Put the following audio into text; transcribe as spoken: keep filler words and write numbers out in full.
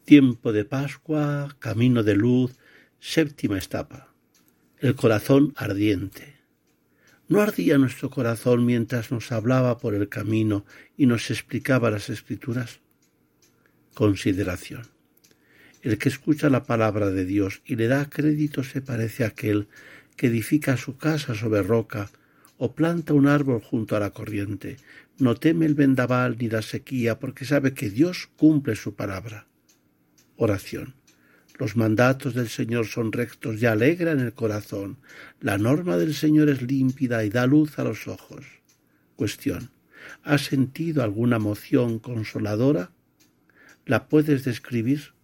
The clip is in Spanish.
Tiempo de Pascua, camino de luz, séptima etapa. El corazón ardiente. ¿No ardía nuestro corazón mientras nos hablaba por el camino y nos explicaba las Escrituras? Consideración. El que escucha la palabra de Dios y le da crédito se parece a aquel que edifica su casa sobre roca o planta un árbol junto a la corriente. No teme el vendaval ni la sequía porque sabe que Dios cumple su palabra. Oración. Los mandatos del Señor son rectos y alegran el corazón. La norma del Señor es límpida y da luz a los ojos. Cuestión. ¿Has sentido alguna emoción consoladora? ¿La puedes describir?